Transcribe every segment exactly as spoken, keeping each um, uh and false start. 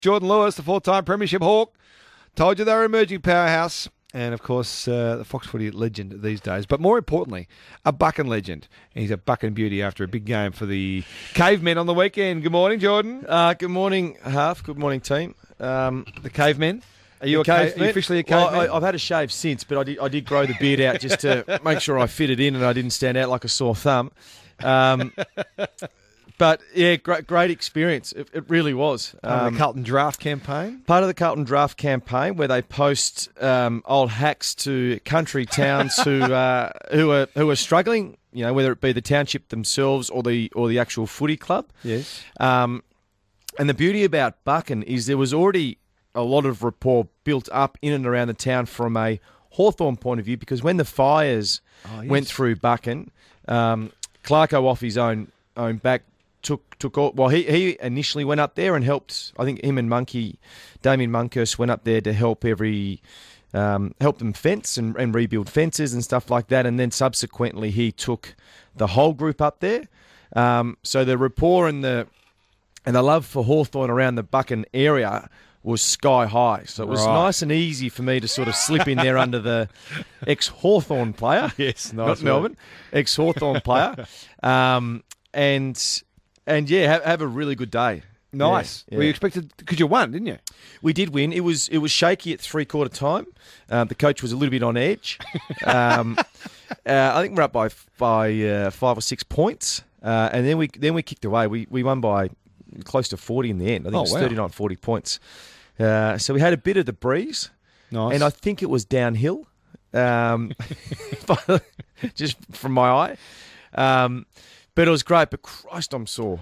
Jordan Lewis, the four-time Premiership Hawk. Told you they were emerging powerhouse. And, of course, uh, the Fox Footy legend these days. But more importantly, a Buchan legend. He's a Buchan beauty after a big game for the Cavemen on the weekend. Good morning, Jordan. Uh, good morning, Half. Good morning, team. Um, the Cavemen. Are you, a cave ca- are you officially a caveman? Well, I, I've had a shave since, but I did, I did grow the beard out just to make sure I fit it in and I didn't stand out like a sore thumb. Um, but, yeah, great, great experience. It, it really was. Part um, of the Carlton Draft campaign? Part of the Carlton Draft campaign where they post um, old hacks to country towns who uh, who are who are struggling, you know, whether it be the township themselves or the or the actual footy club. Yes. Um, and the beauty about Buchan is there was already a lot of rapport built up in and around the town from a Hawthorn point of view, because when the fires oh, yes. went through Buchan, um, Clarko off his own own back took took all, well he, he initially went up there and helped. I think him and Monkey, Damien Munkhurst went up there to help every um, help them fence and, and rebuild fences and stuff like that, and then subsequently he took the whole group up there. Um, so the rapport and the and the love for Hawthorn around the Buchan area was sky high. So it was right. nice and easy for me to sort of slip in there under the ex-Hawthorn player. Yes, nice. Not Melbourne. Ex-Hawthorn player. Um, and, and yeah, have, have a really good day. Nice. Yeah, yeah. Well, you expected, because you won, didn't you? We did win. It was it was shaky at three-quarter time. Um, the coach was a little bit on edge. um, uh, I think we're up by by uh, five or six points. Uh, and then we then we kicked away. We we won by close to forty in the end. I think oh, it was wow. thirty-nine forty points. Uh, so we had a bit of the breeze. Nice. And I think it was downhill, um, just from my eye. Um, but it was great. But Christ, I'm sore.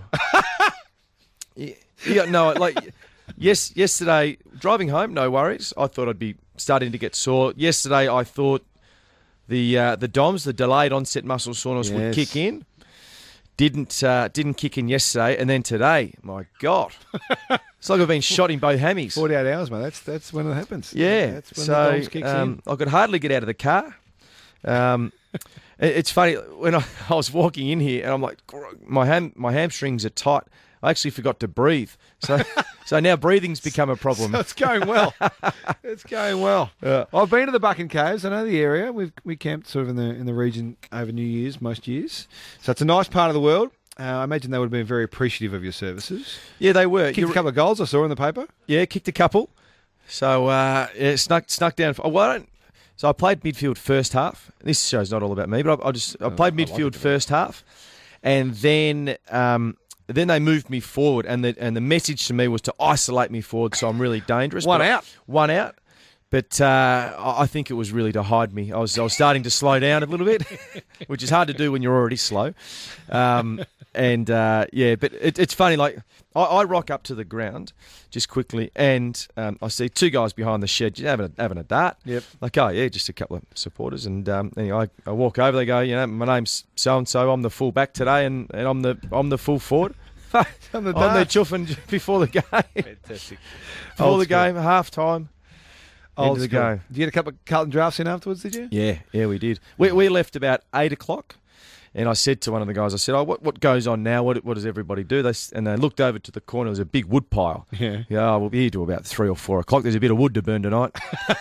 yeah, yeah, no, like yes, yesterday driving home, no worries. I thought I'd be starting to get sore. Yesterday, I thought the uh, the D O M S, the delayed onset muscle soreness, yes. would kick in. Didn't uh, didn't kick in yesterday, and then today, my God, it's like I've been shot in both hammies. Forty-eight hours, mate. That's that's when it happens. Yeah, that's when so the dogs kicks um, in. I could hardly get out of the car. Um, it, it's funny when I, I was walking in here, and I'm like, my ham my hamstrings are tight. I actually forgot to breathe, so so now breathing's become a problem. So it's going well. It's going well. Yeah. I've been to the Buchan Caves. I know the area. We've we camped sort of in the in the region over New Year's most years. So it's a nice part of the world. Uh, I imagine they would have been very appreciative of your services. Yeah, they were. Kicked You're, a couple of goals I saw in the paper. Yeah, kicked a couple. So uh, yeah, snuck snuck down. Oh, well, I don't, so I played midfield first half. This show's not all about me, but I, I just I played Oh, I midfield like it. first half, and then. Um, Then they moved me forward, and the and the message to me was to isolate me forward, so I'm really dangerous. One But I- out. one out. But uh, I I think it was really to hide me. I was I was starting to slow down a little bit, which is hard to do when you're already slow. Um, and uh, yeah, but it, it's funny. Like I, I rock up to the ground just quickly, and um, I see two guys behind the shed just having a, having a dart. Yep. Like oh yeah, just a couple of supporters, and um, anyway, I, I walk over. They go, you know, my name's so and so. I'm the full back today, and, and I'm the I'm the full forward. On the I'm there dart. chuffing before the game. Fantastic. Before Old the school. game, half time. Old End of the school. game. Did you get a couple of Carlton drafts in afterwards, did you? Yeah, yeah, we did. We we left about eight o'clock, and I said to one of the guys, I said, "Oh, what what goes on now? What what does everybody do?" They s- and they looked over to the corner. There was a big wood pile. Yeah. Yeah, oh, we'll be here till about three or four o'clock. There's a bit of wood to burn tonight.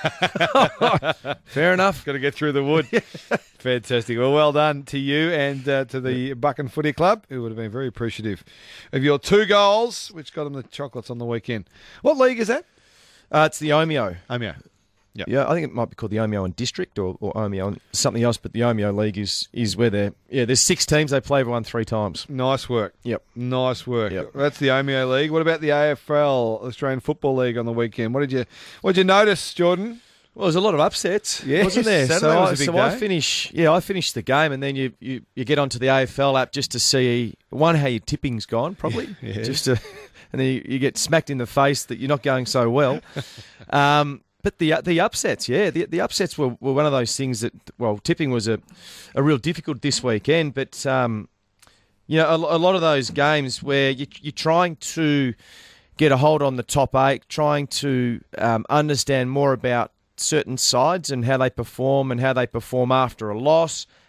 Fair enough. Got to get through the wood. Fantastic. Well, well done to you and uh, to the Buchan Footy Club, who would have been very appreciative of your two goals, which got them the chocolates on the weekend. What league is that? Uh, it's the Omeo. Omeo. Yep. Yeah, I think it might be called the Omeo and District or, or Omeo and something else, but the Omeo League is is where they're yeah. There's six teams. They play everyone three times. Nice work. Yep. Nice work. Yep. That's the Omeo League. What about the A F L, Australian Football League, on the weekend? What did you What did you notice, Jordan? Well, there's a lot of upsets, Yes, wasn't there? Saturday so was I, a big so I day. finish, yeah, I finished the game, and then you, you, you get onto the A F L app just to see one how your tipping's gone, probably, Yeah. just to, and then you, you get smacked in the face that you're not going so well. um, but the the upsets, yeah, the the upsets were, were one of those things that well, tipping was a a real difficult this weekend, but um, you know, a, a lot of those games where you, you're trying to get a hold on the top eight, trying to um, understand more about certain sides and how they perform and how they perform after a loss,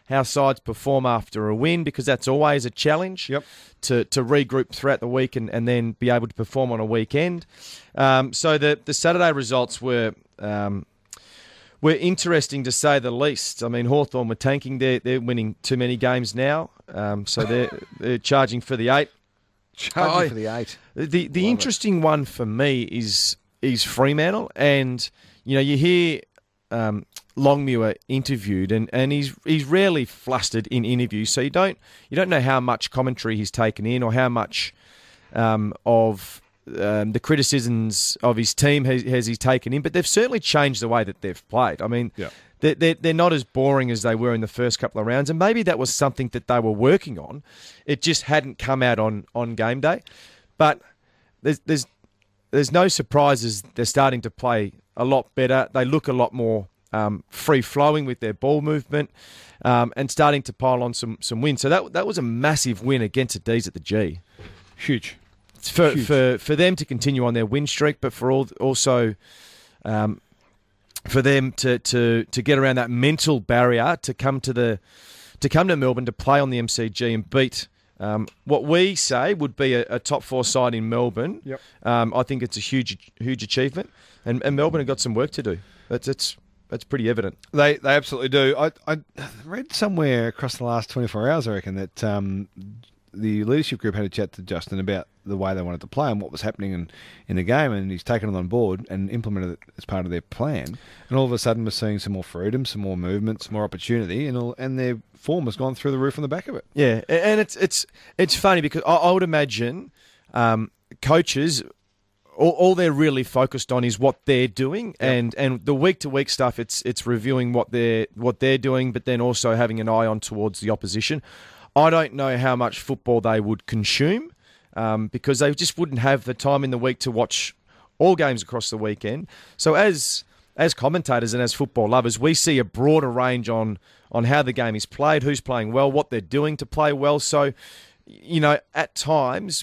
how sides perform after a win, because that's always a challenge. Yep. To, to regroup throughout the week and, and then be able to perform on a weekend. Um, so the the Saturday results were um, were interesting to say the least. I mean, Hawthorn were tanking. They're, they're winning too many games now, um, so they're, they're charging for the eight. Charging I, for the eight. The the Love interesting it. one for me is is Fremantle, and you know you hear um, Longmuir interviewed, and, and he's he's rarely flustered in interviews, so you don't you don't know how much commentary he's taken in or how much um, of um, the criticisms of his team has, has he taken in. But they've certainly changed the way that they've played. I mean, Yeah. they're, they're they're not as boring as they were in the first couple of rounds, and maybe that was something that they were working on. It just hadn't come out on, on game day. But there's there's there's no surprises. They're starting to play a lot better. They look a lot more um, free-flowing with their ball movement, um, and starting to pile on some, some wins. So that that was a massive win against the D's at the G. Huge. For Huge. for for them to continue on their win streak, but for all also um, for them to, to, to get around that mental barrier to come to the to come to Melbourne to play on the M C G and beat um, what we say would be a, a top four side in Melbourne. Yep. Um, I think it's a huge huge achievement, and, and Melbourne have got some work to do. That's it's that's pretty evident. They they absolutely do. I I read somewhere across the last twenty-four hours, I reckon, that um, the leadership group had a chat to Justin about the way they wanted to play and what was happening in, in the game, and he's taken it on board and implemented it as part of their plan. And all of a sudden, we're seeing some more freedom, some more movement, some more opportunity, and all, and their form has gone through the roof on the back of it. Yeah, and it's it's it's funny because I, I would imagine um, coaches. All, all they're really focused on is what they're doing, Yep. and, and the week to week stuff. It's it's reviewing what they're what they're doing, but then also having an eye on towards the opposition. I don't know how much football they would consume um, because they just wouldn't have the time in the week to watch all games across the weekend. So as as commentators and as football lovers, we see a broader range on on how the game is played, who's playing well, what they're doing to play well. So, you know, at times,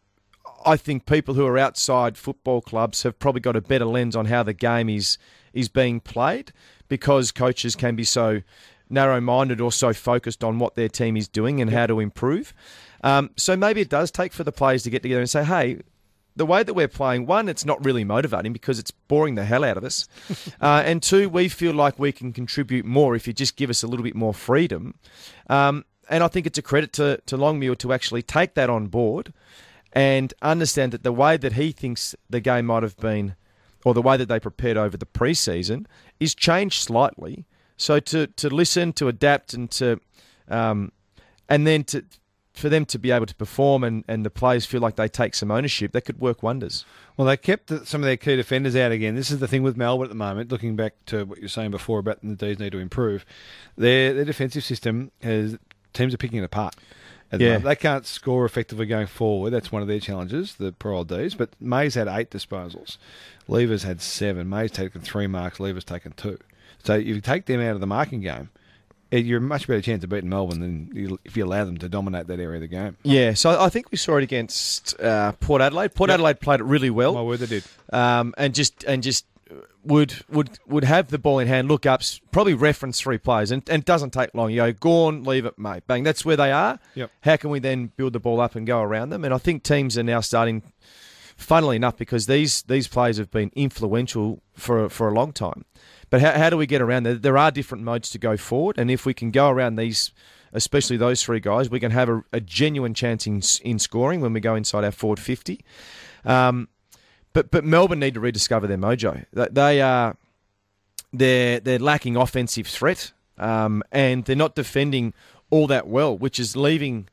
I think people who are outside football clubs have probably got a better lens on how the game is is being played, because coaches can be so narrow-minded or so focused on what their team is doing and how to improve. Um, so maybe it does take for the players to get together and say, hey, the way that we're playing, one, it's not really motivating because it's boring the hell out of us. uh, and two, we feel like we can contribute more if you just give us a little bit more freedom. Um, and I think it's a credit to, to Longmuir to actually take that on board and understand that the way that he thinks the game might have been, or the way that they prepared over the pre-season, is changed slightly. So to, to listen, to adapt, and to um, and then to for them to be able to perform and, and the players feel like they take some ownership, that could work wonders. Well, they kept the, some of their key defenders out again. This is the thing with Melbourne at the moment, looking back to what you were saying before about the D's need to improve. Their their defensive system, has teams are picking it apart. At the Yeah. moment. They can't score effectively going forward. That's one of their challenges, the poor old D's. But May's had eight disposals. Lever's had seven. May's taken three marks. Lever's taken two. So if you take them out of the marking game, you're a much better chance of beating Melbourne than you, if you allow them to dominate that area of the game. Yeah, so I think we saw it against uh, Port Adelaide. Port Yep. Adelaide played it really well. My word, they did. um, and just and just would would would have the ball in hand, look up, probably reference three players, and, and it doesn't take long. You go, Gorn, leave it, mate, bang. That's where they are. Yep. How can we then build the ball up and go around them? And I think teams are now starting, funnily enough, because these these players have been influential for for a long time. But how how do we get around there? There are different modes to go forward, and if we can go around these, especially those three guys, we can have a, a genuine chance in in scoring when we go inside our forward fifty. Um, But but Melbourne need to rediscover their mojo. They- They are they're they're lacking offensive threat, um, and they're not defending all that well, which is leaving,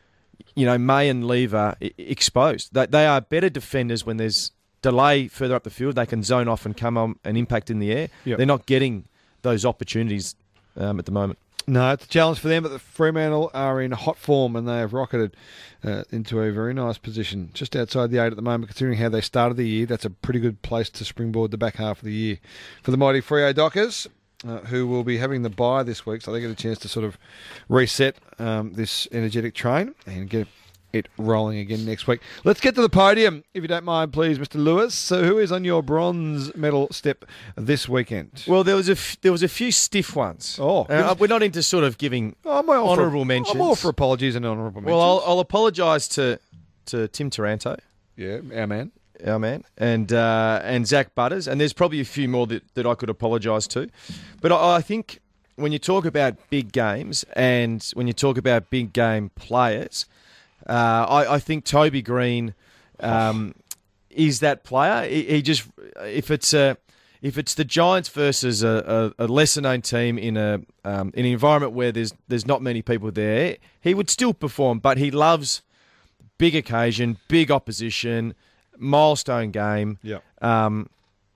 you know, May and Lever i- exposed. They they are better defenders when there's delay further up the field. They can zone off and come on and impact in the air. Yep. They're not getting those opportunities um, at the moment. No, it's a challenge for them, but the Fremantle are in hot form and they have rocketed uh, into a very nice position just outside the eight at the moment, considering how they started the year. That's a pretty good place to springboard the back half of the year for the mighty Freo Dockers, uh, who will be having the bye this week, so they get a chance to sort of reset um, this energetic train and get it rolling again next week. Let's get to the podium, if you don't mind, please, Mister Lewis. So who is on your bronze medal step this weekend? Well, there was a f- there was a few stiff ones. Oh, uh, we're not into sort of giving oh, I'm all honourable for, mentions. I'm all for apologies and honourable mentions. Well, I'll, I'll apologise to to Tim Taranto. Yeah, our man. Our man. And uh, and Zach Butters. And there's probably a few more that, that I could apologise to. But I, I think when you talk about big games and when you talk about big game players, uh, I, I think Toby Green um, is that player. He, he just, if it's a, if it's the Giants versus a, a, a lesser known team in a um, in an environment where there's there's not many people there, he would still perform. But he loves big occasion, big opposition, milestone game. Yeah. Um,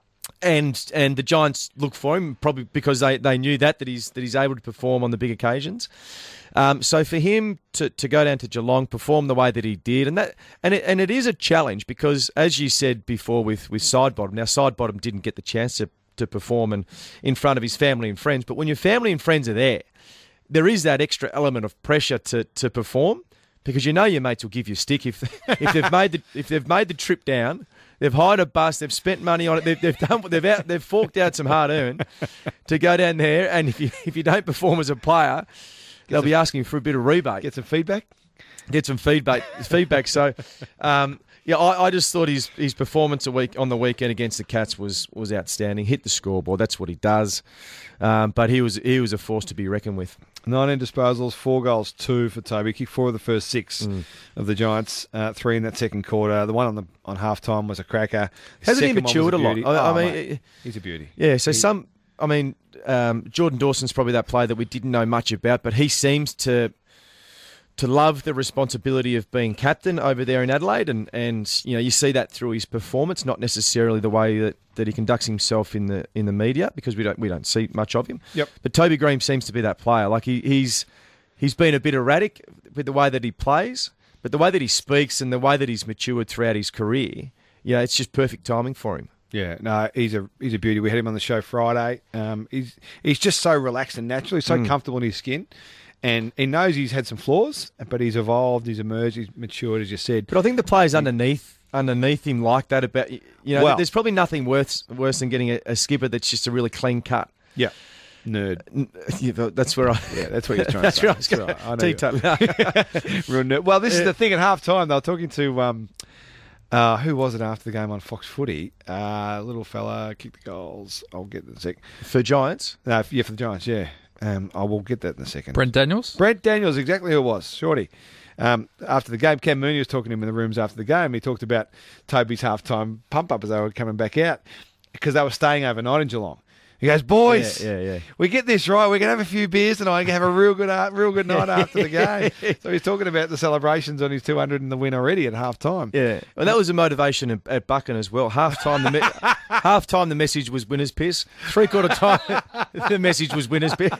and and the Giants look for him probably because they, they knew that that he's that he's able to perform on the big occasions. Um, so for him to, to go down to Geelong, perform the way that he did, and that and it, and it is a challenge because, as you said before with with Sidebottom, now Sidebottom didn't get the chance to to perform and in front of his family and friends, but when your family and friends are there, there is that extra element of pressure to to perform. Because you know your mates will give you a stick if if they've made the if they've made the trip down, they've hired a bus, they've spent money on it, they've they've done they've out, they've forked out some hard earned to go down there, and if you if you don't perform as a player, they'll be asking for a bit of rebate. Get some feedback. Get some feedback. feedback. So, um, yeah, I, I just thought his his performance a week on the weekend against the Cats was was outstanding. Hit the scoreboard. That's what he does. Um, but he was he was a force to be reckoned with. nineteen disposals, four goals, two for Toby. Kicked four of the first six mm. of the Giants, uh, three in that second quarter. The one on the on half time was a cracker. Hasn't he matured a, a lot? I, oh, I mean, mate, he's a beauty. Yeah. So he, some, I mean, um, Jordan Dawson's probably that player that we didn't know much about, but he seems to. to love the responsibility of being captain over there in Adelaide, and, and you know you see that through his performance, not necessarily the way that, that he conducts himself in the in the media, because we don't we don't see much of him. Yep. But Toby Green seems to be that player. Like he, he's he's been a bit erratic with the way that he plays, but the way that he speaks and the way that he's matured throughout his career, you know, it's just perfect timing for him. Yeah, no, he's a he's a beauty. We had him on the show Friday. Um, he's he's just so relaxed and naturally, so mm. comfortable in his skin. And he knows he's had some flaws, but he's evolved, he's emerged, he's matured, as you said. But I think the players underneath underneath him like that. About you know, well, there's probably nothing worse worse than getting a, a skipper that's just a really clean cut. Yeah, nerd. Yeah, that's where I. Yeah, that's what you're trying that's to say. Where I was going. Right. I know Detail. Real nerd. Well, this yeah. is the thing. At half time, they were talking to um, uh, who was it after the game on Fox Footy? Uh, little fella kicked the goals. I'll get the sec for Giants. No, yeah, for the Giants. Yeah. Um, I will get that in a second. Brent Daniels? Brent Daniels, exactly who it was, Shorty. Um, after the game, Cam Mooney was talking to him in the rooms after the game. He talked about Toby's halftime pump-up as they were coming back out because they were staying overnight in Geelong. He goes, boys, yeah, yeah, yeah. we get this right. We're going to have a few beers tonight and have a real good real good night after the game. So he's talking about the celebrations on his two hundred in the win already at half time. Yeah. Well, that was a motivation at, at Buchan as well. Half time, the me- half time, the message was winners piss. Three quarter time, the message was winners piss.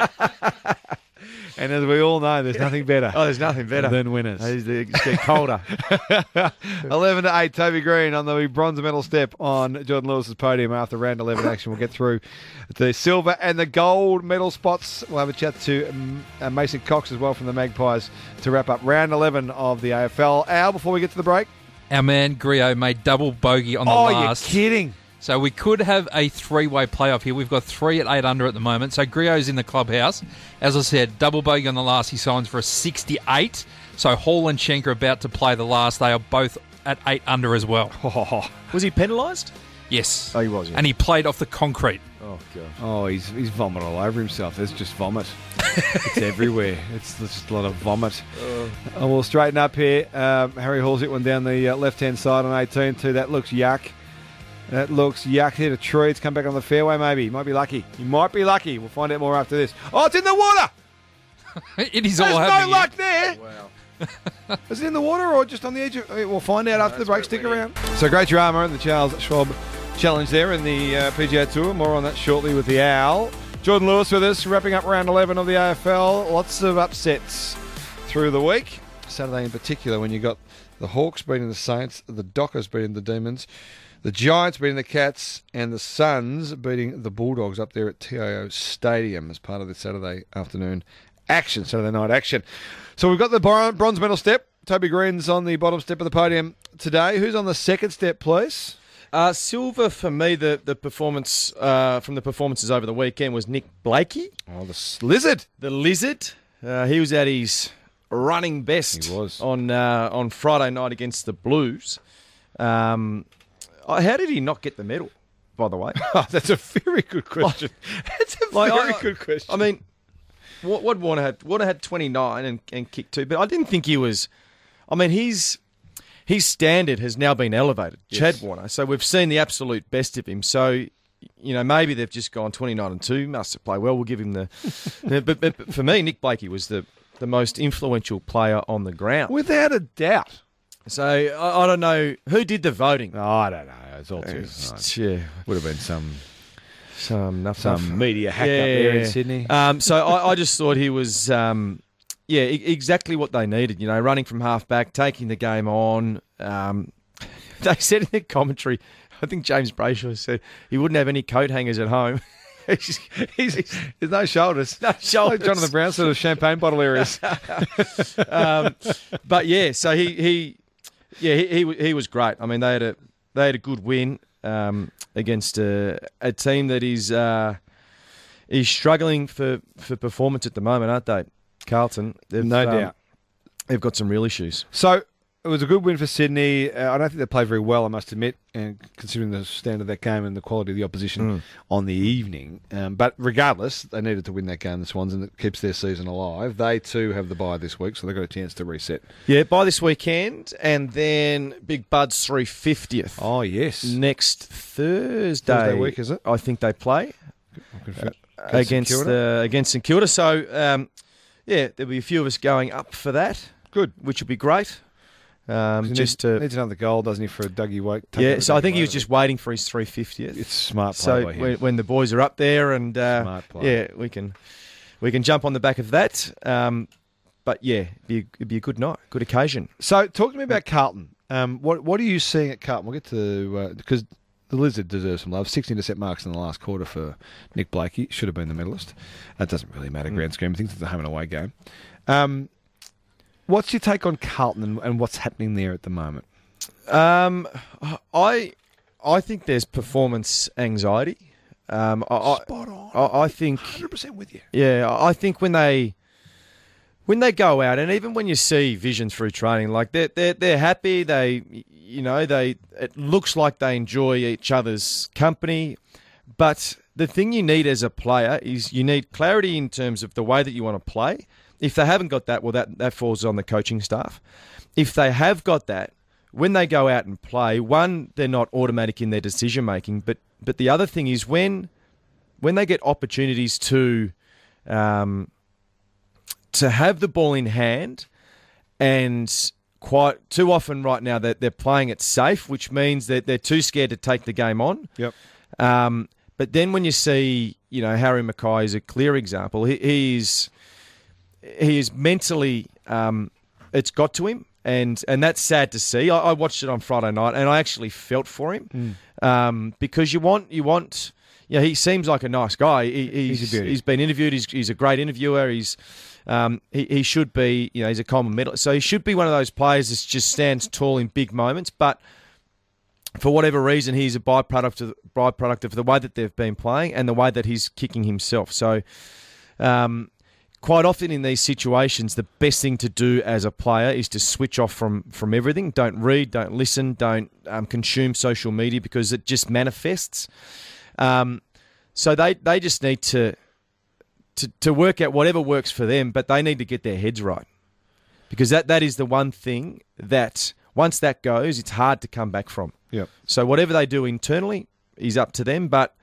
And as we all know, there's nothing better. Oh, there's nothing better than winners. They get colder. eleven to eight, Toby Green on the bronze medal step on Jordan Lewis's podium after round eleven action. We'll get through the silver and the gold medal spots. We'll have a chat to um, uh, Mason Cox as well from the Magpies to wrap up round eleven of the A F L. Al, before we get to the break. Our man Griot made double bogey on the oh, last. Oh, you're kidding. So we could have a three-way playoff here. We've got three at eight under at the moment. So Griot's in the clubhouse. As I said, double bogey on the last. He signs for a sixty-eight. So Hall and Schenk are about to play the last. They are both at eight under as well. Oh. Was he penalised? Yes. Oh, he was, yeah. And he played off the concrete. Oh, God. Oh, he's he's vomit all over himself. There's just vomit. It's everywhere. It's just a lot of vomit. Oh. And we'll straighten up here. Um, Harry Hall's hit one down the uh, left-hand side on eighteen too. That looks yuck. That looks yuck. Hit a tree. It's come back on the fairway, maybe. He might be lucky. He might be lucky. We'll find out more after this. Oh, it's in the water! It is There's all no happening. luck there! Wow. Is it in the water or just on the edge of... We'll find out no, after the break. Stick around. So, Great Drama and the Charles Schwab Challenge there in the uh, P G A Tour. More on that shortly with the Owl. Jordan Lewis with us, wrapping up round eleven of the A F L. Lots of upsets through the week. Saturday in particular, when you got the Hawks beating the Saints, the Dockers beating the Demons, the Giants beating the Cats, and the Suns beating the Bulldogs up there at T I O Stadium as part of the Saturday afternoon action, Saturday night action. So we've got the bron- bronze medal step. Toby Green's on the bottom step of the podium today. Who's on the second step, please? Uh, silver for me, the the performance uh, from the performances over the weekend was Nick Blakey, Oh, the s- lizard. the lizard. Uh, he was at his running best He was. on uh, on Friday night against the Blues. Um, uh, how did he not get the medal, by the way? Oh, that's a very good question. That's a Like, very I- good question. I mean, what, what Warner had? Warner had twenty-nine and, and kicked two, but I didn't think he was. I mean, his his standard has now been elevated, Yes. Chad Warner. So we've seen the absolute best of him. So, you know, maybe they've just gone twenty-nine and two. Must have played well. We'll give him the. but, but, but for me, Nick Blakey was the the most influential player on the ground. Without a doubt. So I, I don't know who did the voting. Oh, I don't know. It's all too. It's- yeah, Would have been some some nuff, some nuff. media hack up there in Sydney. Um, so I, I just thought he was, um, yeah, e- exactly what they needed. You know, running from half back, taking the game on. Um, they said in their commentary, I think James Brayshaw said he wouldn't have any coat hangers at home. He's- He's, there's no shoulders. no shoulders. Like Jonathan Brown sort of champagne bottle areas. um, but yeah, so he, he yeah, he, he he was great. I mean, they had a they had a good win um, against a, a team that is uh, is struggling for, for performance at the moment, aren't they? Carlton, They've, No um, doubt. they've got some real issues. So it was a good win for Sydney. Uh, I don't think they played very well, I must admit, and considering the standard of that game and the quality of the opposition Mm. on the evening. Um, but regardless, they needed to win that game, the Swans, and it keeps their season alive. They too have the bye this week, so they've got a chance to reset. Yeah, by this weekend, and then Big Bud's three fiftieth Oh, yes. next Thursday. Thursday week, is it? I think they play. Against against St Kilda? the against St Kilda. So um, yeah, there'll be a few of us going up for that. Good. which will be great. Um, He just needs, to needs another goal, doesn't he, for Dougie Wake? yeah. So I think he was just waiting for his three fiftieth. It's smart play So by him. when, when the boys are up there, and uh, Smart play. yeah, we can we can jump on the back of that. Um, but yeah, it'd be, it'd be a good night, good occasion. So, talk to me about Carlton. Um, what what are you seeing at Carlton? We'll get to uh, because the Lizard deserves some love. Sixty intercept marks in the last quarter for Nick Blakey. Should have been the medalist. That doesn't really matter. Grand scheme of things. It's a home and away game. Um, what's your take on Carlton and, and what's happening there at the moment? Um, I I think there's performance anxiety. Um, I, I, Spot on. I, I think Hundred percent with you. yeah, I think when they when they go out, and even when you see Vision through training, like they're they're they're happy. They you know they it looks like they enjoy each other's company, but the thing you need as a player is you need clarity in terms of the way that you want to play. If they haven't got that, well, that that falls on the coaching staff. If they have got that, when they go out and play, one, they're not automatic in their decision making, but but the other thing is when when they get opportunities to um, to have the ball in hand, and quite too often right now they're, they're playing it safe, which means that they're too scared to take the game on. Yep. Um, but then when you see, you know, Harry Mackay is a clear example. He, he's he is mentally, um, it's got to him, and and that's sad to see. I, I watched it on Friday night, and I actually felt for him um, because you want you want. Yeah, he seems like a nice guy. He, he's He's a beauty. he's been interviewed. He's he's a great interviewer. He's um, he he should be. You know, he's a common medalist, so he should be one of those players that just stands tall in big moments, but. For whatever reason, he's a byproduct of byproduct of the way that they've been playing and the way that he's kicking himself. So, um, quite often in these situations, the best thing to do as a player is to switch off from from everything. Don't read, don't listen, don't um, consume social media because it just manifests. Um, so they they just need to, to to work out whatever works for them, but they need to get their heads right because that that is the one thing that once that goes, it's hard to come back from. Yep. So whatever they do internally is up to them. But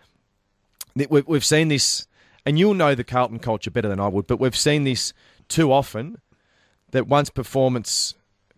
we- we've seen this, and you'll know the Carlton culture better than I would, but we've seen this too often that once performance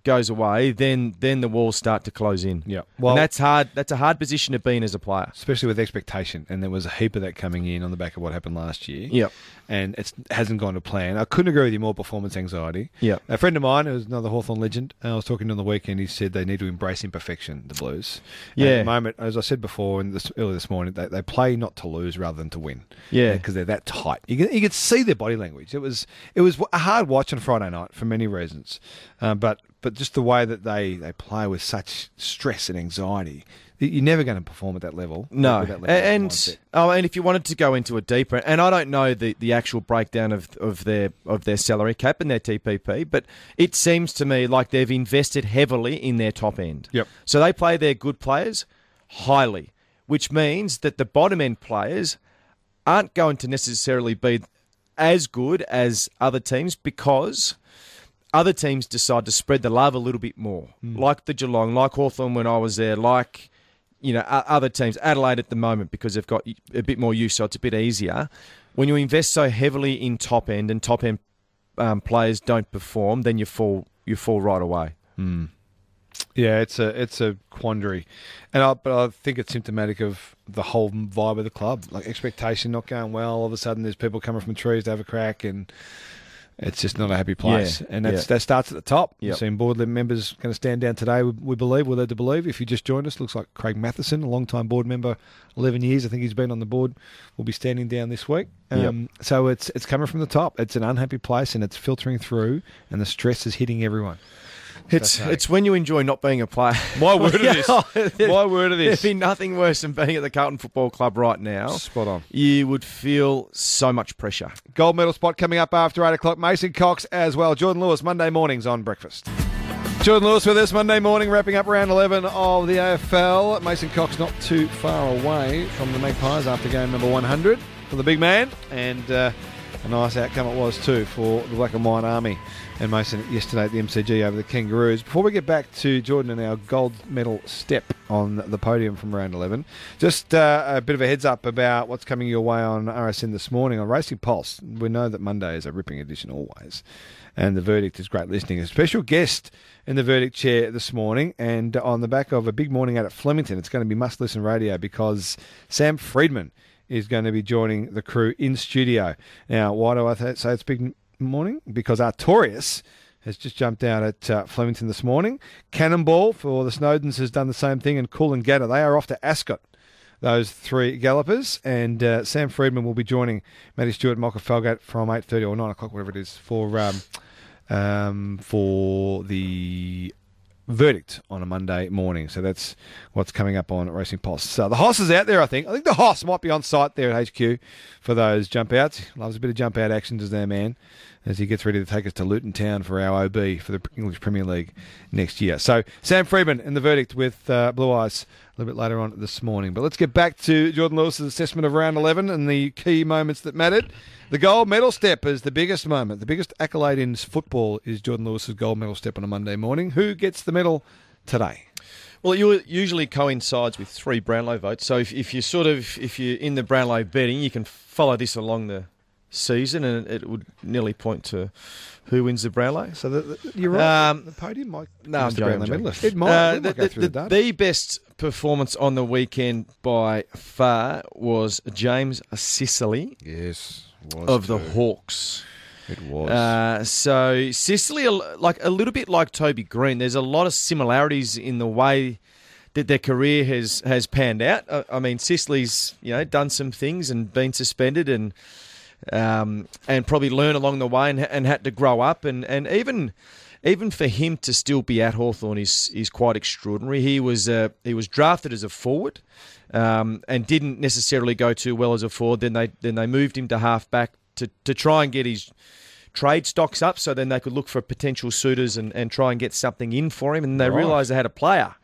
goes away, then then the walls start to close in. Yeah. Well, and that's hard. That's a hard position to be in as a player, especially with expectation. And there was a heap of that coming in on the back of what happened last year. Yep. And it hasn't gone to plan. I couldn't agree with you more. Performance anxiety. Yeah. A friend of mine, who's another Hawthorn legend, I was talking to him on the weekend. He said they need to embrace imperfection. The Blues. Yeah. And at the moment, as I said before, and this, earlier this morning, they, they play not to lose rather than to win. Yeah. Because they're that tight. You can you could see their body language. It was it was a hard watch on Friday night for many reasons, um, but but just the way that they, they play with such stress and anxiety. You're never going to perform at that level. No, with that level and of oh, and if you wanted to go into a deeper, and I don't know the, the actual breakdown of, of their of their salary cap and their T P P, but it seems to me like they've invested heavily in their top end. Yep. So they play their good players highly, which means that the bottom end players aren't going to necessarily be as good as other teams because other teams decide to spread the love a little bit more, mm. like the Geelong, like Hawthorn when I was there, like. You know, other teams, Adelaide at the moment, because they've got a bit more use, so it's a bit easier. When you invest so heavily in top end and top end um, players don't perform, then you fall you fall right away. Mm. Yeah, it's a it's a quandary, and I, but I think it's symptomatic of the whole vibe of the club. Like expectation not going well. All of a sudden, there's people coming from trees to have a crack, and it's just not a happy place. Yeah, and that's, yeah. that starts at the top. Yep. We've seen board members going to stand down today, we, we believe, we're led to believe. If you just joined us, looks like Craig Matheson, a long-time board member, eleven years, I think he's been on the board, will be standing down this week. Um, Yep. So it's it's coming from the top. It's an unhappy place, and it's filtering through, and the stress is hitting everyone. It's it's when you enjoy not being a player. My word of this. My word of this. There'd be nothing worse than being at the Carlton Football Club right now. Spot on. You would feel so much pressure. Gold medal spot coming up after eight o'clock. Mason Cox as well. Jordan Lewis, Monday mornings on Breakfast. Jordan Lewis with us Monday morning, wrapping up round eleven of the A F L. Mason Cox not too far away from the Magpies after game number one hundred for the big man. And uh, a nice outcome it was too for the Black and White Army and Mason yesterday at the M C G over the Kangaroos. Before we get back to Jordan and our gold medal step on the podium from round eleven, just uh, a bit of a heads up about what's coming your way on R S N this morning on Racing Pulse. We know that Monday is a ripping edition always, and the verdict is great listening. A special guest in the verdict chair this morning, and on the back of a big morning out at Flemington, it's going to be must-listen radio because Sam Friedman is going to be joining the crew in studio. Now, why do I th- say it's big morning? Because Artorias has just jumped out at uh, Flemington this morning. Cannonball for the Snowdens has done the same thing, and Coolangatta, they are off to Ascot, those three gallopers, and uh, Sam Friedman will be joining Matty Stewart and Michael Felgate from eight thirty or nine o'clock, whatever it is, for um, um, for the verdict on a Monday morning. So that's what's coming up on Racing Pulse. So the Hoss is out there, I think. I think the Hoss might be on site there at H Q for those jump outs. Loves a bit of jump out action, does their man, as he gets ready to take us to Luton Town for our O B for the English Premier League next year. So Sam Friedman in the verdict with uh, Blue Eyes a little bit later on this morning. But let's get back to Jordan Lewis's assessment of round eleven and the key moments that mattered. The gold medal step is the biggest moment. The biggest accolade in football is Jordan Lewis's gold medal step on a Monday morning. Who gets the medal today? Well, it usually coincides with three Brownlow votes. So if, if you sort of if you're in the Brownlow betting, you can follow this along the season, and it would nearly point to who wins the Brownlow. So the, the, you're right. Um, the podium might. No, I'm the joking, Brownlow I'm medalist. joking. It might. Uh, we might the, go through the, the, data. the best performance on the weekend by far was James Sicily. Yes, was of the too. Hawks. It was. Uh, so Sicily, like a little bit like Toby Green, there's a lot of similarities in the way that their career has, has panned out. I, I mean, Sicily's you know done some things and been suspended and um, and probably learned along the way and, and had to grow up and, and even even for him to still be at Hawthorn is is quite extraordinary. He was uh, he was drafted as a forward. Um, and didn't necessarily go too well as a forward. Then they then they moved him to half back to, to try and get his trade stocks up, so then they could look for potential suitors and, and try and get something in for him. And they Right. realised they had a player,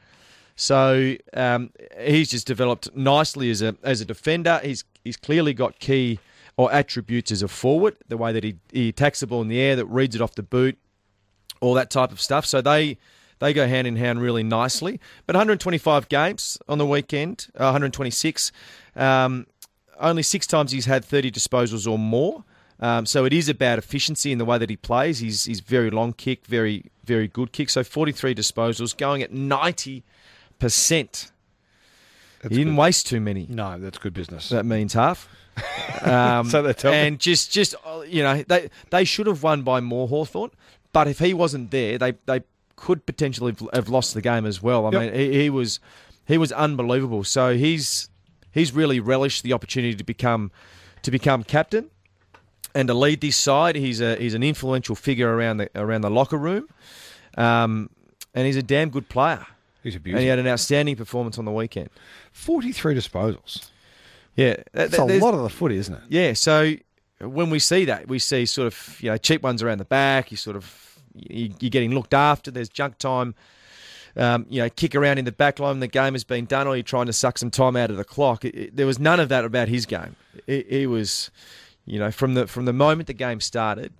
so um, he's just developed nicely as a as a defender. He's he's clearly got key or attributes as a forward, the way that he he attacks the ball in the air, that reads it off the boot, all that type of stuff. So they. They go hand in hand really nicely. But one hundred twenty-five games on the weekend, uh, one hundred twenty-six. Um, only six times he's had thirty disposals or more. Um, so it is about efficiency in the way that he plays. He's, he's very long kick, very, very good kick. So forty-three disposals, going at ninety percent. That's He didn't good. waste too many. No, that's good business. That means half. Um, So they tell me. and just, just uh, you know, they they should have won by more, Hawthorn. But if he wasn't there, they they could potentially have, have lost the game as well. I Yep. mean, he, he was he was unbelievable. So he's he's really relished the opportunity to become to become captain and to lead this side. He's a he's an influential figure around the around the locker room, um, and he's a damn good player. He's a And beauty. he had an outstanding performance on the weekend. forty-three disposals. Yeah, That's a lot of the footy, isn't it? Yeah, so when we see that, we see sort of, you know, cheap ones around the back. You sort of, you, you're getting looked after. There's junk time. Um, you know, kick around in the back line. The game has been done, or you're trying to suck some time out of the clock. It, it, there was none of that about his game. He, he was, you know, from the from the moment the game started,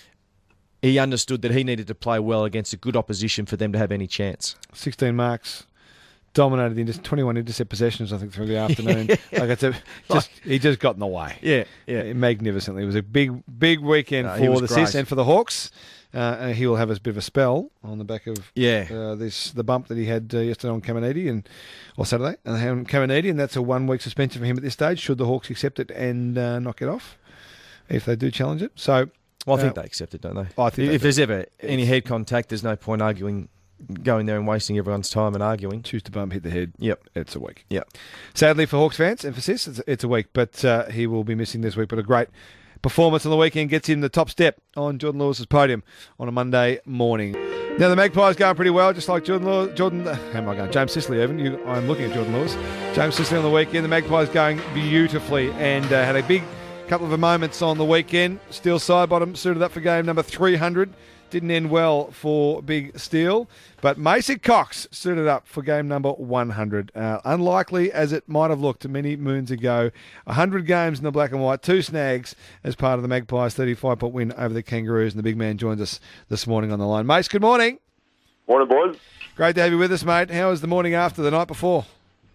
he understood that he needed to play well against a good opposition for them to have any chance. sixteen marks. Dominated the inter- twenty-one intercept possessions, I think, through the afternoon. Like it's a, just he just got in the way. Yeah, yeah. Magnificently. It was a big, big weekend No, he for was the great. Sis and for the Hawks. Uh, and he will have a bit of a spell on the back of Yeah. uh, this the bump that he had uh, yesterday on Caminiti and or Saturday and on Caminiti, and that's a one week suspension for him at this stage. Should the Hawks accept it and uh, knock it off if they do challenge it? So, Well, I think uh, they accept it, don't they? I think if they there's ever any head contact, there's no point arguing, going there and wasting everyone's time and arguing. choose to bump, hit the head. Yep. It's a week. Yep. Sadly for Hawks fans and for Sis, it's, it's a week, but uh, he will be missing this week. But a great performance on the weekend gets him the top step on Jordan Lewis's podium on a Monday morning. Now the Magpies going pretty well, just like Jordan Lewis, Jordan, uh, how am I going? James Sicily, even. You, I'm looking at Jordan Lewis. James Sicily on the weekend. The Magpies going beautifully and uh, had a big couple of moments on the weekend. Steel side bottom suited up for game number three hundred. Didn't end well for Big Steel, but Mason Cox suited up for game number one hundred. Uh, unlikely as it might have looked many moons ago. one hundred games in the black and white, two snags as part of the Magpies' thirty-five point win over the Kangaroos, and the big man joins us this morning on the line. Mace, good morning. Morning, boys. Great to have you with us, mate. How was the morning after the night before?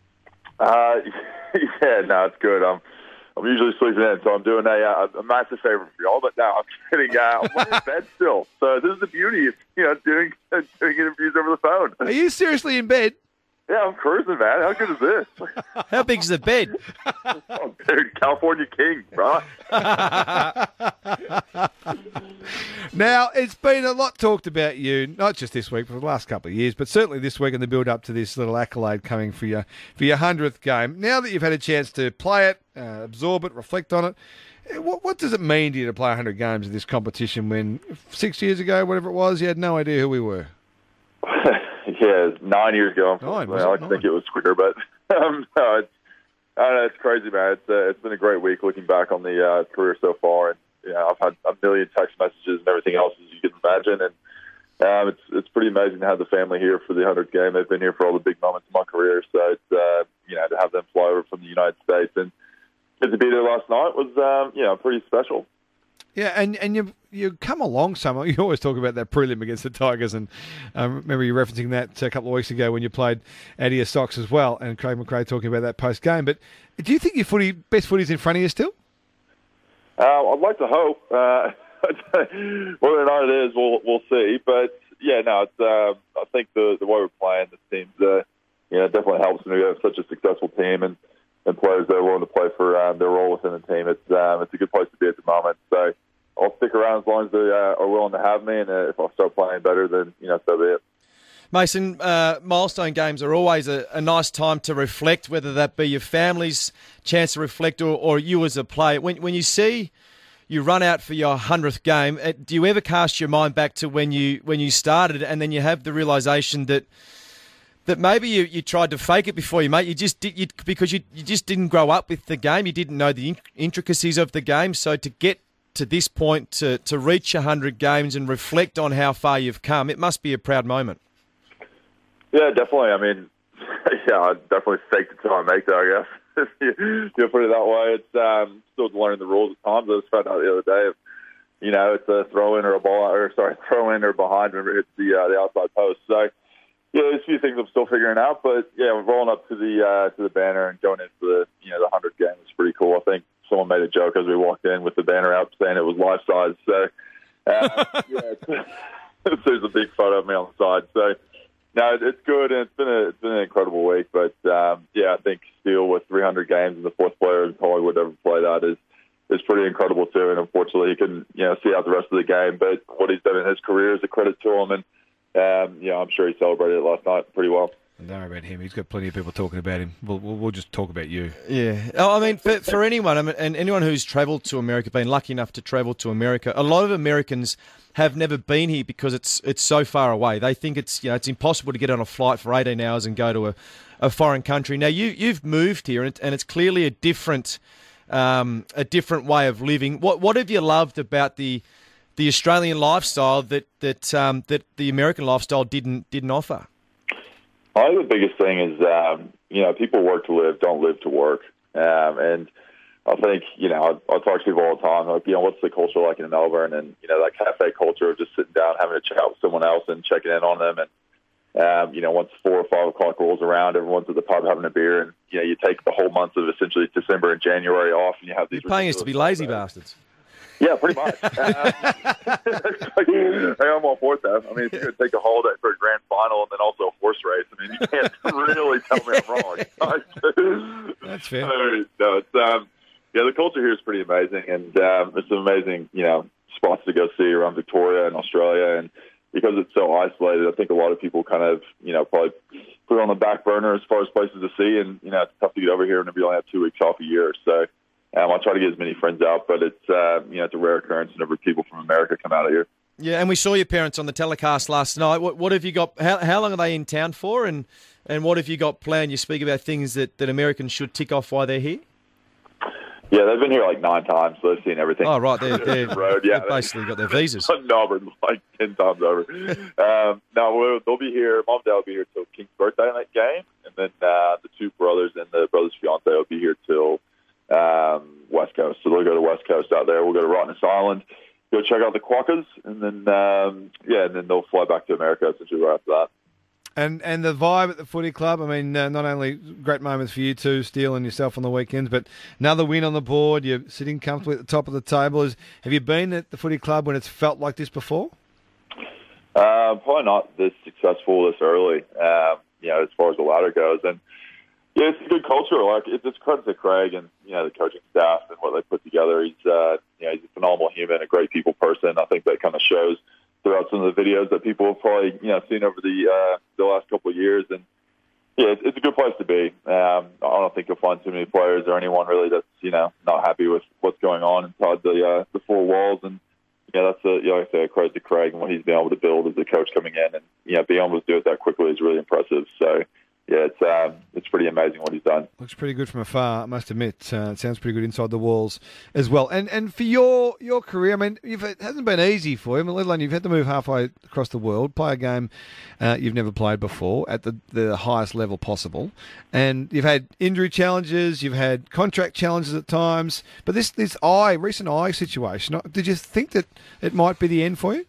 Uh, yeah, no, it's good. I'm, I'm usually sleeping in, so I'm doing a, uh, a massive favor for y'all. But no, I'm kidding. Uh, I'm laying in bed still, so this is the beauty of you know doing doing interviews over the phone. Are you seriously in bed? Yeah, I'm cruising, man. How good is this? How big's the bed? Oh, dude, California King, bro. Now, it's been a lot talked about you, not just this week, but for the last couple of years, but certainly this week in the build-up to this little accolade coming for your for your hundredth game. Now that you've had a chance to play it, uh, absorb it, reflect on it, eh, what, what does it mean to you to play one hundred games of this competition when six years ago, whatever it was, you had no idea who we were? Yeah, nine years ago. Nine, I was it? like to think Nine. it was quicker, but um, no, it's I don't know. It's crazy, man. It's uh, it's been a great week looking back on the uh, career so far, and you know, I've had a million text messages and everything else as you can imagine, and um, it's it's pretty amazing to have the family here for the hundredth game. They've been here for all the big moments in my career, so it's uh, you know to have them fly over from the United States and get to be there last night was um, you know pretty special. Yeah, and, and you you come along somewhere. You always talk about that prelim against the Tigers, and I um, remember you referencing that a couple of weeks ago when you played Adia Sox as well, and Craig McRae talking about that post game. But do you think your footy best footy's in front of you still? Uh, I'd like to hope. Uh, whether or not it is, we'll we'll see. But yeah, no, it's. Uh, I think the the way we're playing, the team's, uh, you know, it definitely helps when we have such a successful team and, and players that are willing to play for um, their role within the team. It's um, it's a good place to be at the moment. So I'll stick around as long as they uh, are willing to have me, and uh, if I start playing better, then you know, so be it. Mason, uh, milestone games are always a, a nice time to reflect, whether that be your family's chance to reflect or, or you as a player. When, when you see you run out for your hundredth game, uh, do you ever cast your mind back to when you when you started and then you have the realisation that that maybe you, you tried to fake it before you, mate? You just did, you, because you, you just didn't grow up with the game. You didn't know the intricacies of the game. So to get to this point, to, to reach one hundred games and reflect on how far you've come, it must be a proud moment. Yeah, definitely. I mean, yeah, I definitely faked it till I make it, I guess. If you, you put it that way. It's um, still learning the rules at times. I just found out the other day, if, you know, it's a throw in or a ball, or sorry, throw in or behind whenever it hits the uh, the outside post. So yeah, there's a few things I'm still figuring out, but yeah, rolling up to the uh, to the banner and going into the you know the hundred game was pretty cool. I think someone made a joke as we walked in with the banner out saying it was life size. So, uh, yeah, there's a big photo of me on the side. So, no, it's good, and it's been a, it's been an incredible week. But, um, yeah, I think Steele with three hundred games and the fourth player in Collingwood ever play that is is pretty incredible too. And unfortunately, he couldn't, you know, see out the rest of the game. But what he's done in his career is a credit to him. And, um, you know, I'm sure he celebrated it last night pretty well. Don't worry about him. He's got plenty of people talking about him. We'll, we'll, we'll just talk about you. Yeah. Oh, I mean, for, for anyone, I mean, and anyone who's travelled to America, been lucky enough to travel to America, a lot of Americans have never been here because it's it's so far away. They think it's you know it's impossible to get on a flight for eighteen hours and go to a, a foreign country. Now you you've moved here, and, it, and it's clearly a different um, a different way of living. What what have you loved about the the Australian lifestyle that that um, that the American lifestyle didn't didn't offer? I think the biggest thing is, um, you know, people work to live, don't live to work. Um, and I think, you know, I, I talk to people all the time, like, you know, what's the culture like in Melbourne? And, you know, that cafe culture of just sitting down, having a chat with someone else and checking in on them. And, um, you know, once four or five o'clock rolls around, everyone's at the pub having a beer. And, you know, you take the whole months of essentially December and January off, and you have these... You're paying us to be lazy bastards. Yeah, pretty much. Um, like, hey, I'm all for that. I mean, if you're going to take a holiday for a grand final and then also a horse race, I mean, you can't really tell me I'm wrong. That's fair. So, no, it's, um, yeah, the culture here is pretty amazing, and um, it's some amazing, you know, spots to go see around Victoria and Australia. And because it's so isolated, I think a lot of people kind of, you know, probably put it on the back burner as far as places to see. And, you know, it's tough to get over here and we only have two weeks off a year. So, Um, I try to get as many friends out, but it's uh, you know it's a rare occurrence whenever people from America come out of here. Yeah, and we saw your parents on the telecast last night. What, what have you got? How, how long are they in town for? And and what have you got planned? You speak about things that, that Americans should tick off while they're here. Yeah, they've been here like nine times, so they've seen everything. Oh, right, they're, they're, road. Yeah, they've basically got their visas. Melbourne like ten times over. um, no, we'll, they'll be here. Mom and Dad will be here till King's birthday in that game, and then uh, the two brothers and the brother's fiance will be here till. Um, West Coast. So they'll go to West Coast out there. We'll go to Rottnest Island, go check out the Quokkas, and then, um, yeah, and then they'll fly back to America essentially right after that. And and the vibe at the footy club, I mean, uh, not only great moments for you two, Steele and yourself on the weekends, but another win on the board. You're sitting comfortably at the top of the table. Is, have you been at the footy club when it's felt like this before? Uh, probably not this successful this early, um, you know, as far as the ladder goes. And yeah, it's a good culture. Like it's, it's credit to Craig and you know the coaching staff and what they put together. He's uh, you know he's a phenomenal human, a great people person. I think that kind of shows throughout some of the videos that people have probably you know seen over the uh, the last couple of years. And yeah, it's, it's a good place to be. Um, I don't think you'll find too many players or anyone really that's you know not happy with what's going on inside the uh, the four walls. And yeah, that's a, you know, like I say, credit to Craig and what he's been able to build as a coach coming in, and you know being able to do it that quickly is really impressive. So. Yeah, it's um, it's pretty amazing what he's done. Looks pretty good from afar, I must admit. Uh, it sounds pretty good inside the walls as well. And and for your your career, I mean, you've, it hasn't been easy for you. I mean, let alone you've had to move halfway across the world, play a game uh, you've never played before at the, the highest level possible. And you've had injury challenges, you've had contract challenges at times. But this, this eye, recent eye situation, did you think that it might be the end for you?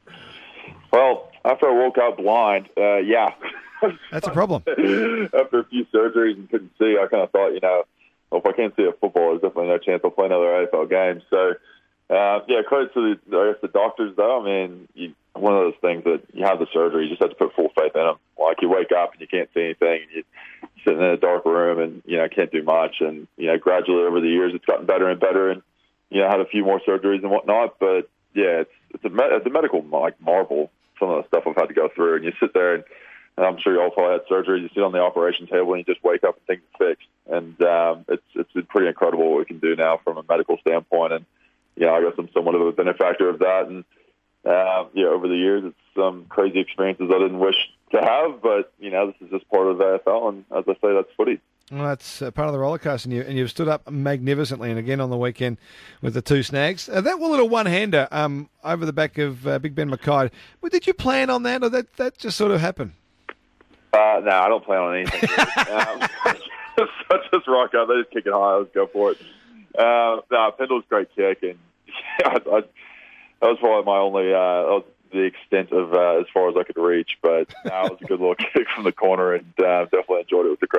Well, after I woke up blind, uh, yeah. That's a problem. After a few surgeries and couldn't see, I kind of thought, you know, well, if I can't see a football, there's definitely no chance I'll play another A F L game. So, uh, yeah, credit to the, I guess the doctors, though. I mean, you, one of those things that you have the surgery, you just have to put full faith in them. Like you wake up and you can't see anything, and you're sitting in a dark room and, you know, can't do much. And, you know, gradually over the years, it's gotten better and better. And, you know, had a few more surgeries and whatnot. But, yeah, it's, it's, a, it's a medical, like, marvel, some of the stuff I've had to go through. And you sit there and, And I'm sure you all probably had surgery. You sit on the operation table and you just wake up and things are fixed. And um, it's it's been pretty incredible what we can do now from a medical standpoint. And, you know, I guess I'm somewhat of a benefactor of that. And, uh, yeah, over the years, it's some crazy experiences I didn't wish to have. But, you know, this is just part of the A F L. And as I say, that's footy. Well, that's uh, part of the roller coaster, and, you, and you've stood up magnificently, and again on the weekend with the two snags. Uh, that little one-hander um, over the back of uh, Big Ben Mackay, well, did you plan on that, or that, that just sort of happened? Uh, no, I don't plan on anything. um, so just rock up. They just kick it high. Let's go for it. Uh, no, Pendle's a great kick, and yeah, I, I, that was probably my only. Uh, that was the extent of uh, as far as I could reach. But no, it was a good little kick from the corner, and uh, definitely enjoyed it with the crowd.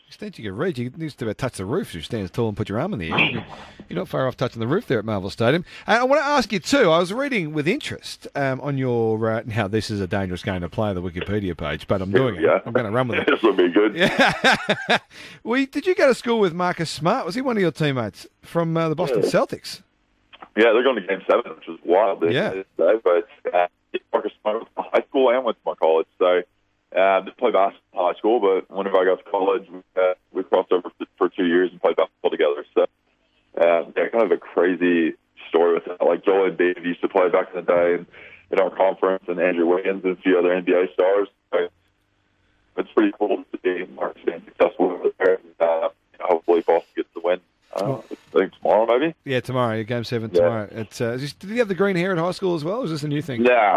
extent you can reach, you can just about touch the roof if you stand tall and put your arm in the air. You're you're not far off touching the roof there at Marvel Stadium. And I want to ask you too, I was reading with interest um, on your, uh, now this is a dangerous game to play, the Wikipedia page, but I'm doing Yeah. it. I'm going to run with it. This will be good. Yeah. we, did you go to school with Marcus Smart? Was he one of your teammates from uh, the Boston Yeah. Celtics? Yeah, they're going to game seven, which is wild. Yeah. Today, but uh, Marcus Smart went to high school and went to my college. So uh, didn't play basketball in high school, but whenever I got to college, we, uh, we crossed over for, for two years and played basketball together. So uh, yeah, kind of a crazy story with that. Like Joel Embiid used to play back in the day in, in our conference, and Andrew Wiggins and a few other N B A stars. So it's pretty cool to see Marcus being successful over there. And, uh, hopefully Boston gets the win. Uh, I think tomorrow, maybe. Yeah, tomorrow. Yeah, game seven Yeah. tomorrow. It's, uh, is this- did he have the green hair at high school as well, or is this a new thing? No,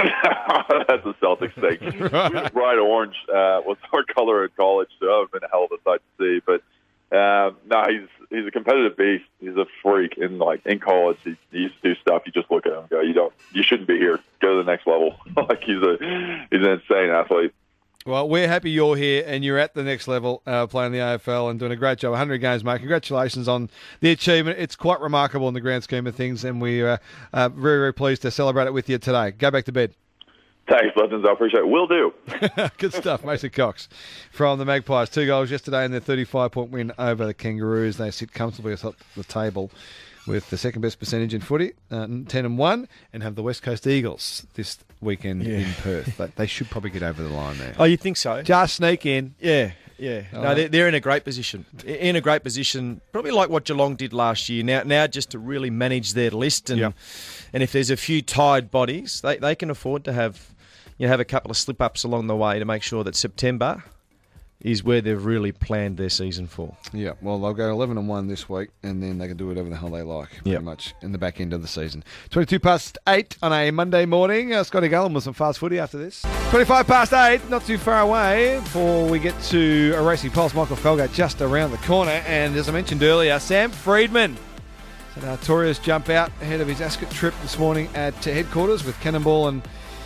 that's a Celtics thing. Right. Bright orange uh, was our color at college, so that would have been a hell of a sight to see. But uh, no, he's he's a competitive beast. He's a freak. In like in college, he, he used to do stuff. You just look at him and go, "You don't, you shouldn't be here. Go to the next level." Like he's a he's an insane athlete. Well, we're happy you're here and you're at the next level uh, playing the A F L and doing a great job. one hundred games, mate. Congratulations on the achievement. It's quite remarkable in the grand scheme of things, and we are uh, very, very pleased to celebrate it with you today. Go back to bed. Thanks, Legends. I appreciate it. Will do. Good stuff, Mason Cox from the Magpies. Two goals yesterday in their thirty-five point win over the Kangaroos. They sit comfortably atop the table with the second best percentage in footy, uh, ten and one, and have the West Coast Eagles this weekend Yeah. in Perth. But they should probably get over the line there. Oh, you think so? Just sneak in. Yeah, yeah. All No, right. they're, they're in a great position. In a great position, probably like what Geelong did last year. Now, now just to really manage their list, and Yep. and if there's a few tired bodies, they they can afford to have, you know, have a couple of slip ups along the way to make sure that September is where they've really planned their season for. Yeah, well, they'll go eleven and one this week, and then they can do whatever the hell they like, pretty Yep. much, in the back end of the season. twenty-two past eight on a Monday morning. Uh, Scotty Gullen with some fast footy after this. twenty-five past eight, not too far away before we get to a racing pulse. Michael Felgate just around the corner, and as I mentioned earlier, Sam Friedman. So an Artorias jump out ahead of his Ascot trip this morning at headquarters with Cannonball and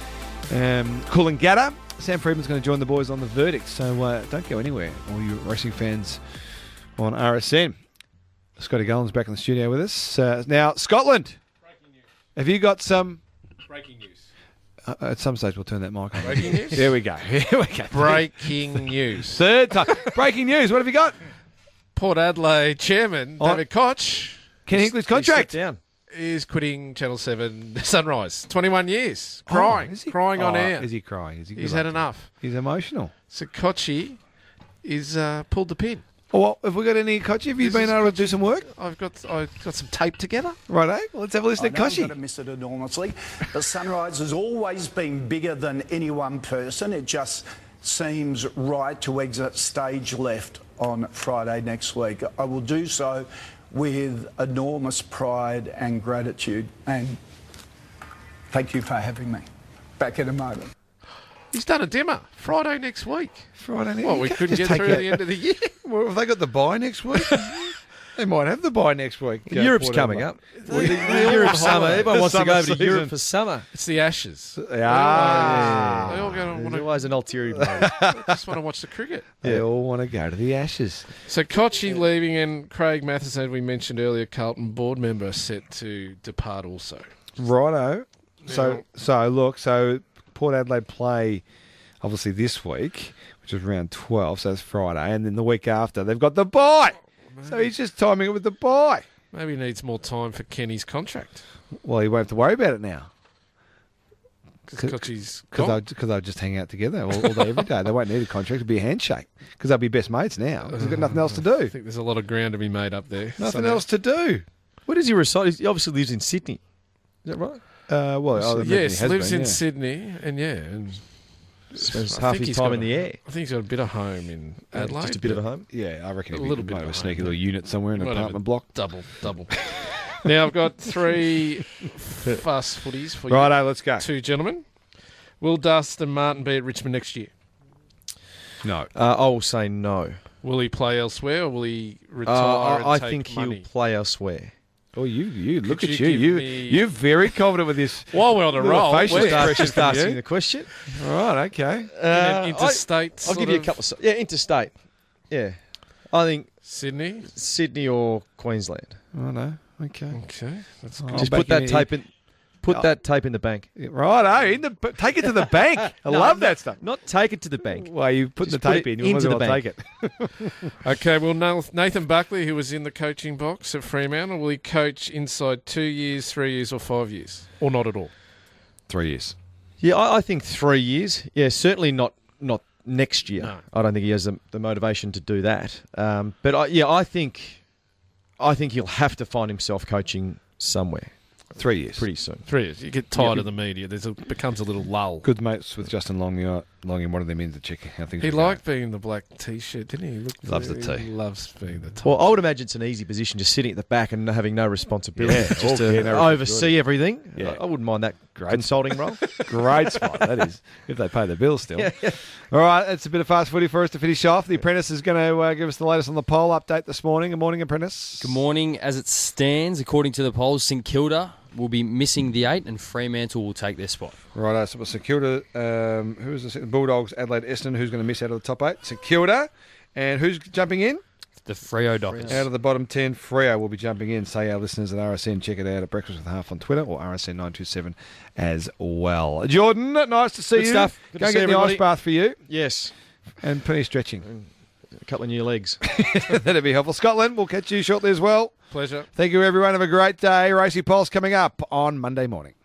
um, Coolangatta. Sam Friedman's going to join the boys on the verdict, so uh, don't go anywhere, all you racing fans on R S N. Scotty Gullen's back in the studio with us. Uh, now, Scotland, have you got some... Breaking news. Uh, at some stage, we'll turn that mic on. Breaking news? Here we go. Here we go. Breaking news. Third time. Breaking news. What have you got? Port Adelaide chairman Oh. David Koch Ken Hinkley's contract. Sit down. is quitting Channel seven Sunrise. twenty-one years. Oh, Crying. is he- crying on oh, air. Is he crying? Is he He's good had luck to enough. him? He's emotional. So Kochi is uh, pulled the pin. Oh, well, have we got any Kochi? Have you This been is able to do some work? I've got I've got some tape together. Right, eh? Well, let's have a listen I to know I'm Kochi. going to miss it enormously, but Sunrise has always been bigger than any one person. It just seems right to exit stage left on Friday next week. I will do so with enormous pride and gratitude, and thank you for having me. Back in a moment. He's done a dimmer. Friday next week. Friday night. Well, You we can't couldn't just get take through out- the end of the year. Well, have they got the bye next week? They might have the bye next week. uh, Europe's Port coming Adelaide. up. Well, they- they all Europe have summer. holiday. Everyone wants to Summer go over to season. Europe for summer. It's the Ashes. Ah. They all go to There's want to, always an ulterior motive. just want to watch the cricket. They all want to go to the Ashes. So Kochi leaving, and Craig Matheson, we mentioned earlier, Carlton board member, set to depart also. Righto. So, Now- so look, so Port Adelaide play obviously this week, which is round twelve, so that's Friday, and then the week after they've got the bye. So he's just timing it with the bye. Maybe he needs more time for Kenny's contract. Well, he won't have to worry about it now Because Kochi's because gone. they'll, 'cause they'll just hang out together all, all day, every day. They won't need a contract. It'll be a handshake because they'll be best mates now. 'Cause they've got nothing else to I do. think there's a lot of ground to be made up there. Nothing So else to do. Where does he reside? He obviously lives in Sydney. Is that right? Uh, well, I imagine Yes, he has lives been, in yeah. Sydney, and yeah, and Spends I half think his he's time got in a- the air. I think he's got a bit of home in Adelaide. Just a bit of a home. Yeah, I reckon A he'd little be bit might have a of sneaky home. little unit somewhere in an Whatever. apartment block. Double, double. Now I've got three fast footies for you. Righto, let's go. Two gentlemen. Will Dustin Martin be at Richmond next year? No. Uh, I will say no. Will he play elsewhere, or will he retire Uh, and I take think money? he'll play elsewhere. Oh, you, you look Could at you you. give You, me- you're very confident with this. While we're on a Little roll, facial we're- expression. Just from asking you. the question. Right, okay. Uh, an interstate. I, I'll sort give you a of- couple. Of, yeah, interstate. Yeah. I think Sydney. Sydney or Queensland. Oh, no. Okay. Okay, that's Oh, good. I'll Just back put that him tape in. Put Oh. that tape in the bank. Right, oh, in the, take it to the bank. I No, love no, that stuff. Not take it to the bank. Well, you put the Just put tape it in. You might as into well the take bank. it. Okay, well, Nal- Nathan Buckley, who was in the coaching box at Fremantle, will he coach inside two years, three years, or five years? Or not at all? Three years. Yeah, I, I think three years. Yeah, certainly not not next year. No. I don't think he has the, the motivation to do that. Um, but I, yeah, I think I think he'll have to find himself coaching somewhere Three years. pretty soon. Three years. You get tired Yeah. of the media. There's a becomes a little lull. Good mates with Justin Longy. uh, Longy wanted them in to check how things He were going. liked being the black T-shirt, didn't he? He looked Loves the very- T. He loves being the T. Well, I would imagine it's an easy position, just sitting at the back and having no responsibility, Yeah, just oh, to yeah, no oversee everything. Yeah. I, I wouldn't mind that Great. consulting role. Great spot, that is, if they pay the bills still. All right, that's a bit of fast footy for us to finish off. The Apprentice is going to uh, give us the latest on the poll update this morning. Good morning, Apprentice. Good morning. As it stands, according to the polls, St Kilda will be missing the eight and Fremantle will take their spot. Right, so St Kilda, um, who is the second? Bulldogs, Adelaide, Essendon, who's going to miss out of the top eight? St Kilda. And who's jumping in? The Freo Dockers. Out of the bottom ten, Freo will be jumping in. Say our listeners at R S N, check it out at Breakfast with Half on Twitter or R S N nine two seven as well. Jordan, nice to see Good you. stuff. Good Go to and see get the everybody. ice bath for you Yes, and plenty of stretching. a couple of new legs. That'd be helpful. Scotland, we'll catch you shortly as well. Pleasure. Thank you, everyone. Have a great day. Racy Pulse coming up on Monday morning.